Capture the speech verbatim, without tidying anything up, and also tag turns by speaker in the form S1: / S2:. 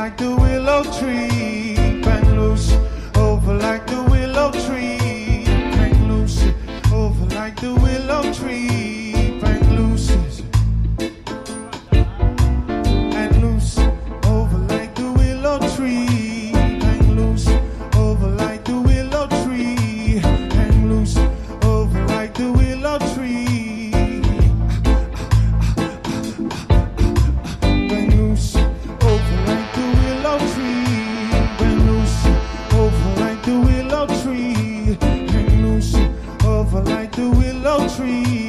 S1: like the willow tree. Bang loose, over like the willow tree. Bang loose, over like the willow tree. Bang loose, and loose, over like the willow tree. Bang loose, over like the willow tree. Hang loose, over like the willow tree. Bang loose, over like the willow tree. Bang loose, over like the willow tree. Hang loose, over like the willow tree.